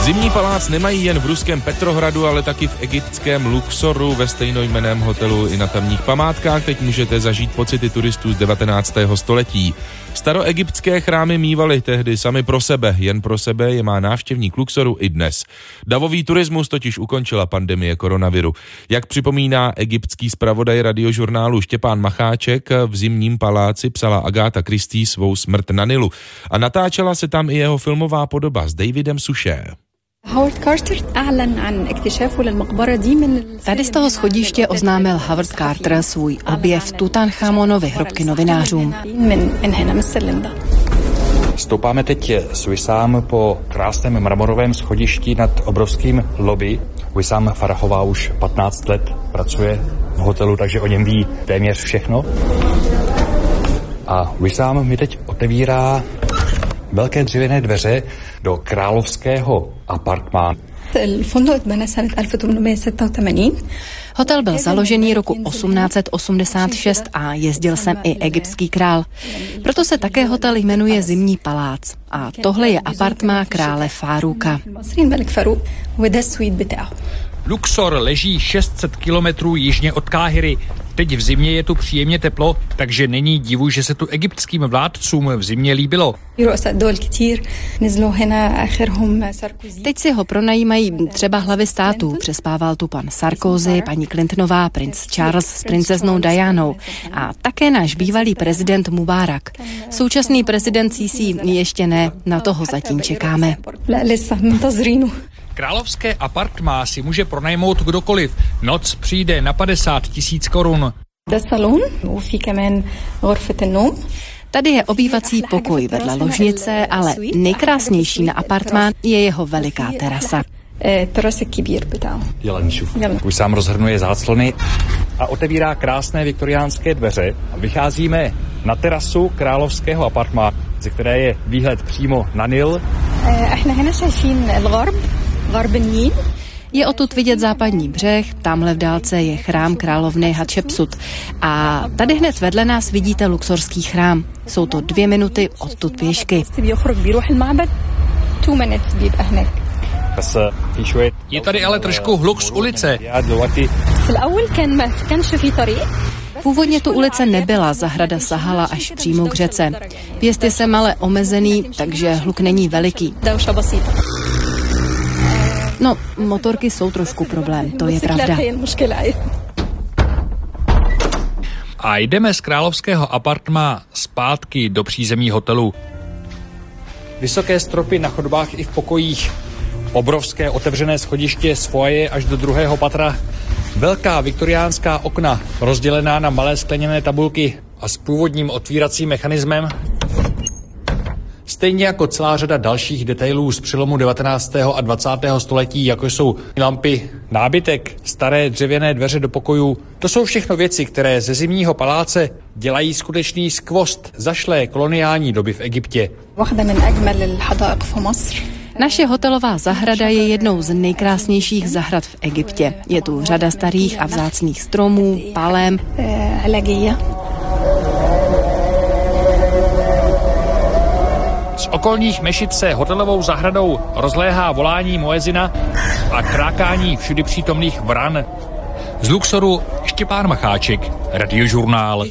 Zimní palác nemají jen v ruském Petrohradu, ale taky v egyptském Luxoru, ve stejnojmenném hotelu i na tamních památkách. Teď můžete zažít pocity turistů z 19. století. Staroegyptské chrámy mívaly tehdy sami pro sebe, jen pro sebe je má návštěvník Luxoru i dnes. Davový turismus totiž ukončila pandemie koronaviru. Jak připomíná egyptský zpravodaj radiožurnálu Štěpán Macháček, v Zimním paláci psala Agáta Christie svou Smrt na Nilu a natáčela se tam i jeho filmová podoba s Davidem Suchet. Tady z toho schodiště oznámil Howard Carter svůj objev Tutanchamonovy hrobky novinářům. Stoupáme teď s Wissam po krásném mramorovém schodišti nad obrovským lobby. Wissam Farahová už 15 let pracuje v hotelu, takže o něm ví téměř všechno. A Wissam mi teď otevírá velké dřevěné dveře do královského apartmánu. Hotel byl založený roku 1886 a jezdil sem i egyptský král. Proto se také hotel jmenuje Zimní palác. A tohle je apartmán krále Fáruka. Luxor leží 600 kilometrů jižně od Káhiry. Teď v zimě je tu příjemně teplo, takže není divu, že se tu egyptským vládcům v zimě líbilo. Teď si ho pronajímají třeba hlavy států. Přespával tu pan Sarkozy, paní Clintonová, princ Charles s princeznou Dianou a také náš bývalý prezident Mubarak. Současný prezident Sisi ještě ne, na toho zatím čekáme. Královské apartmá si může pronajmout kdokoliv. Noc přijde na 50 000 korun. Tady je obývací pokoj vedle ložnice, ale nejkrásnější na apartmán je jeho veliká terasa. Už sám rozhrnuje záclony a otevírá krásné viktoriánské dveře. Vycházíme na terasu královského apartmánu, ze které je výhled přímo na Nil. Je odtud vidět západní břeh, tamhle v dálce je chrám královny Hatšepsut a tady hned vedle nás vidíte luxorský chrám. Jsou to 2 minuty odtud pěšky. Je tady ale trošku hluk z ulice. Původně tu ulice nebyla, zahrada sahala až přímo k řece. Vjezd je sem ale omezený, takže hluk není veliký. No, motorky jsou trošku problém, to je pravda. A jdeme z královského apartmá zpátky do přízemí hotelu. Vysoké stropy na chodbách i v pokojích. Obrovské otevřené schodiště z foyer až do 2. patra. Velká viktoriánská okna, rozdělená na malé skleněné tabulky a s původním otvíracím mechanismem. Stejně jako celá řada dalších detailů z přelomu 19. a 20. století, jako jsou lampy, nábytek, staré dřevěné dveře do pokojů. To jsou všechno věci, které ze Zimního paláce dělají skutečný skvost zašlé koloniální doby v Egyptě. Naše hotelová zahrada je jednou z nejkrásnějších zahrad v Egyptě. Je tu řada starých a vzácných stromů, palem. Z okolních mešit se hotelovou zahradou rozléhá volání muezina a krákání všudy přítomných vran. Z Luxoru Štěpán Macháček, Radiožurnál.